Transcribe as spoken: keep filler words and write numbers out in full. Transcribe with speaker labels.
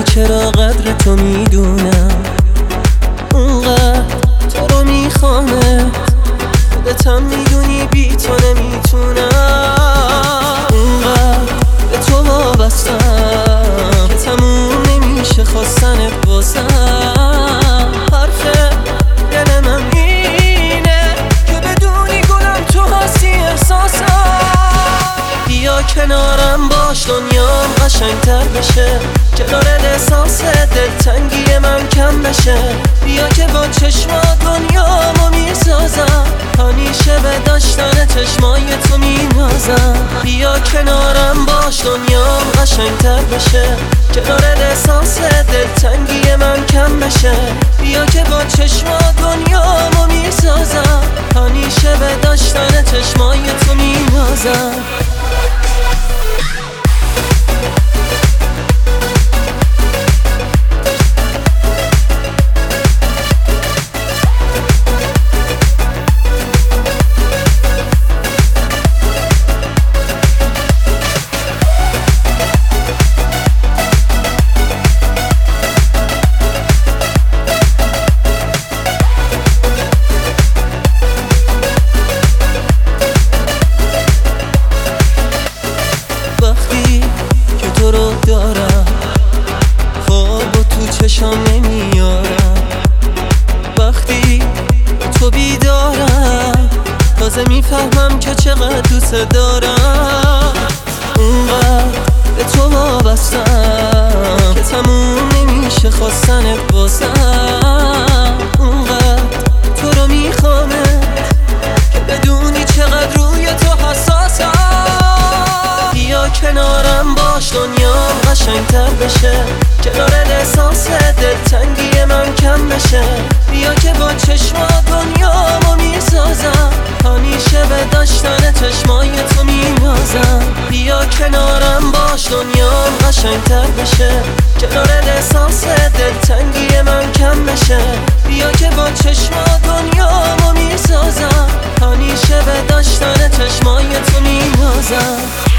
Speaker 1: چرا قدر تو میدونم، اونقدر تو رو میخوامه، خودتم میدونی بی تو نمیتونم. اونقدر به تو وابستم که تموم نمیشه خواستنت بازم. حرف دل من اینه که بدونی گلم تو هستی احساسم. بیا کنارم باش دنیام قشنگتر بشه، کنار احساس دلتنگی من کم بشه. بیا که با چشمات دنیامو میسازم، همیشه به داشتن چشمای تو مینازم. بیا کنارم باش دنیام قشنگتر بشه، کنار احساس دلتنگی من کم بشه. بیا که با چشمات دنیامو میسازم، همیشه به داشتن چشمای تو مینازم. وقتی که تو رو دارم خواب و تو چشام نمیارم، وقتی تو بیدارم تازه میفهمم که چقدر دوست دارم. اونقدر به تو وابستم که تموم نمیشه خواستنت بازم. اونقدر تو رو میخوامه که بدونی چقدر روی تو حساسم. بیا کنارم باش دنیام قشنگتر بشه، کنار احساس دلتنگی من کم بشه. بیا که با چشمات دنیامو میسازم، همیشه به داشتن چشمای تو مینازم. بیا کنارم باش دنیام قشنگتر بشه، کنار احساس دلتنگی من کم بشه. بیا که با چشمات دنیامو میسازم، همیشه به داشتن چشمای تو مینازم.